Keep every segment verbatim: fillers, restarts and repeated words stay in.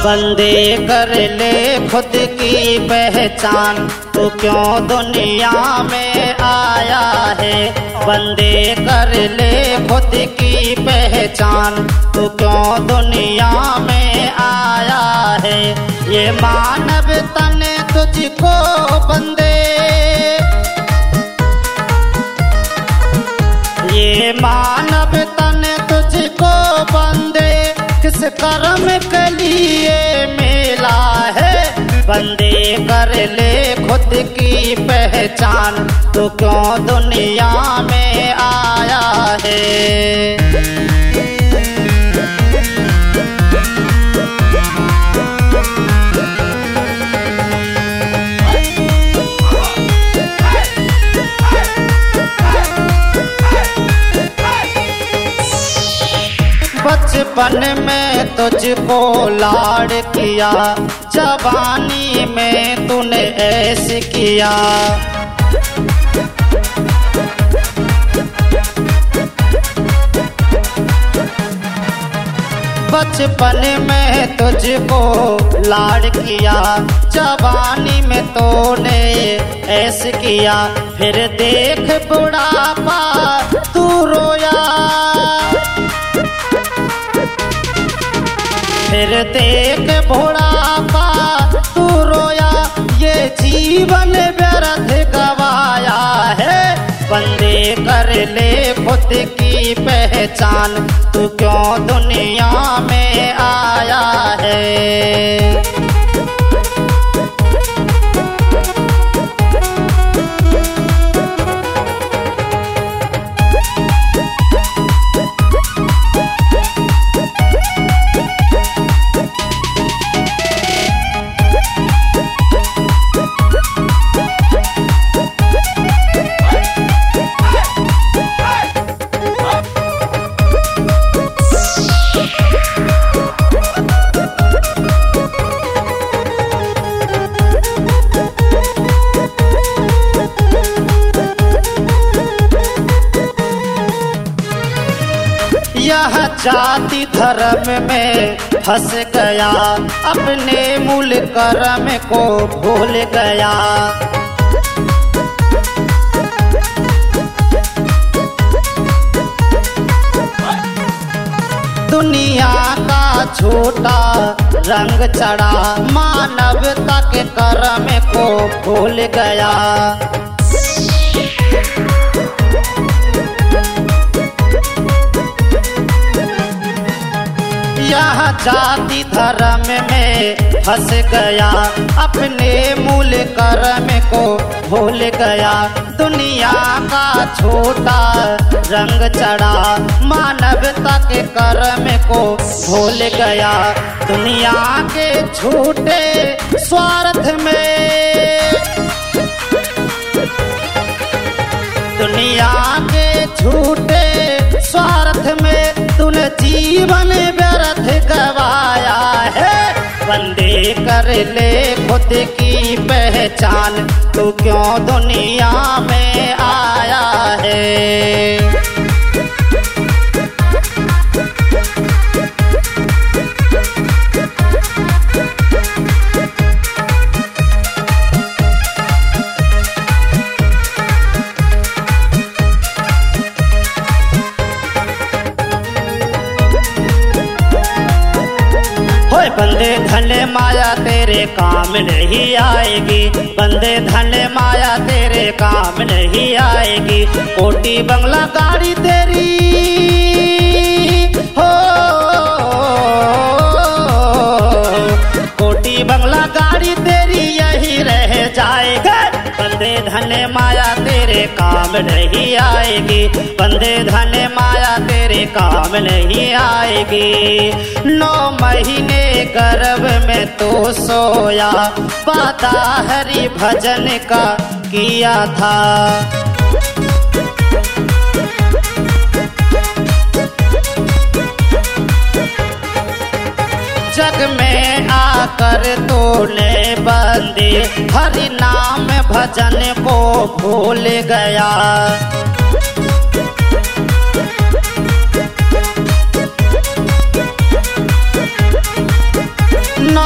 बंदे कर ले खुद की पहचान, तू क्यों दुनिया में आया है। बंदे कर ले खुद की पहचान, तू क्यों दुनिया में आया है। ये मानव तन तुझको बंदे, ये मानव तन तुझको बंदे किस कर्म के लिए मिला है। बंदे कर ले खुद की पहचान, तू क्यों दुनिया में आया है। बचपन में तुझको लाड किया, जवानी में तूने ऐसे किया। बचपन में तुझको लाड किया, जवानी में तूने ऐसे किया। फिर देख बुढ़ापा तू रोया, फिर देख बुढ़ापा तू रोया। ये जीवन व्यर्थ गवाया है। बंदे कर ले खुद की पहचान, तू क्यों दुनिया में आया है। यह जाति धर्म में फंस गया, अपने मूल कर्म को भूल गया। दुनिया का झूठा रंग चढ़ा, मानवता के कर्म को भूल गया। यह जाति धर्म में फंस गया, अपने मूल कर्म को भूल गया। दुनिया का छोटा रंग चढ़ा, मानवता के कर्म को भूल गया। दुनिया के झूठे स्वार्थ में, दुनिया के झूठे स्वार्थ में तूने जीवन व्यर्थ गवाया है। बंदे कर ले खुद की पहचान, तू क्यों दुनिया में आया है। बंदे धन माया तेरे काम नहीं आएगी, बंदे धन माया तेरे काम नहीं आएगी। कोटी बंगला गाड़ी तेरी हो, कोटी बंगला गाड़ी तेरी यही रह जाएगा। बंदे धन माया तेरे काम नहीं आएगी, बंदे धन माया तेरे काम नहीं आएगी। नौ महीने गर्भ में तो सोया, वादा हरि भजन का किया था। जग में आकर तूने बंदे हरि नाम भजन को भूल गया। नौ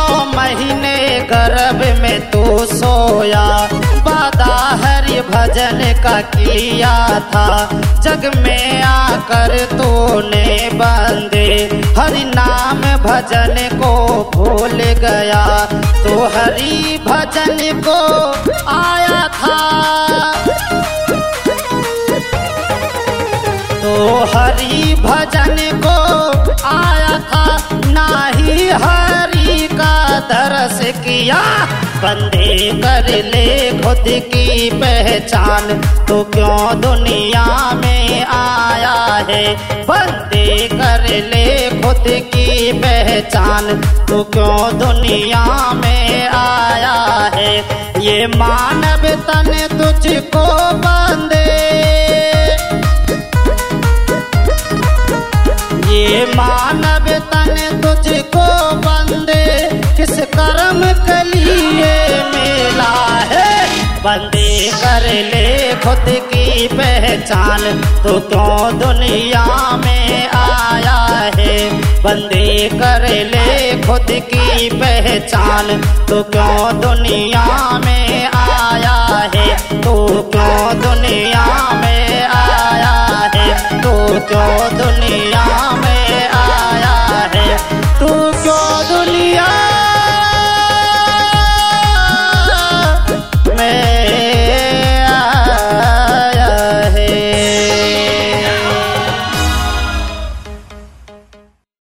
तू सोया। वादा हरि भजन का किया था, जग में आकर तूने बंदे हरि नाम भजन को भूल गया। तो हरि भजन को आया था, तो हरि भजन को आया था, नाही हरि का दरस किया। बंदे कर ले खुद की पहचान, तो क्यों दुनिया में आया है। बंदे कर ले खुद की पहचान, तो क्यों दुनिया में आया है। ये मानव तन तुझको बंदे, ये मानव तन तुझको बंदे किस कर्म के लिए मिला है। बंदे कर ले खुद की पहचान, तो क्यों दुनिया में आया है। बंदे कर ले खुद की पहचान, तो क्यों दुनिया में आया है। तो क्यों दुनिया में आया है, तो क्यों